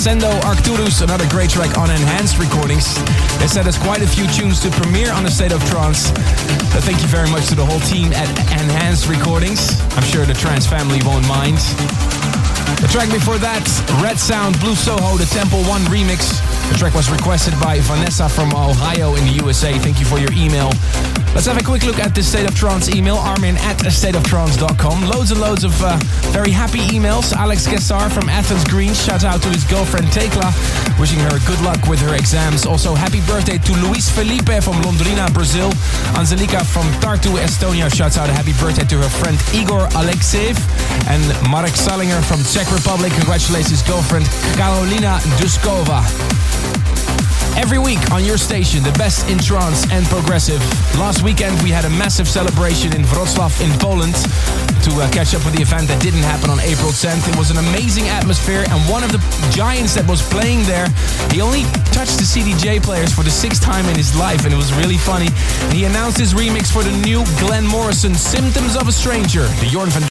Sendo Arcturus, another great track on Enhanced Recordings. They said there's quite a few tunes to premiere on the State of Trance. Thank you very much to the whole team at Enhanced Recordings. I'm sure the Trance family won't mind. The track before that, Red Sound, Blue Soho, the Temple 1 remix. The track was requested by Vanessa from Ohio in the USA. Thank you for your email. Let's have a quick look at the State of Trance email, armin@stateoftrance.com. Loads and loads of very happy emails. Alex Gessar from Athens, Greece. Shout out to his girlfriend Tekla, wishing her good luck with her exams. Also, happy birthday to Luis Felipe from Londrina, Brazil. Angelika from Tartu, Estonia. Shouts out a happy birthday to her friend Igor Alexeev. And Marek Salinger from Czech Republic congratulates his girlfriend Karolina Duskova. Every week on your station, the best in trance and progressive. Last weekend we had a massive celebration in Wrocław in Poland to catch up with the event that didn't happen on April 10th. It was an amazing atmosphere, and one of the giants that was playing there, he only touched the CDJ players for the 6th time in his life, and it was really funny. He announced his remix for the new Glenn Morrison, Symptoms of a Stranger, the Jorn van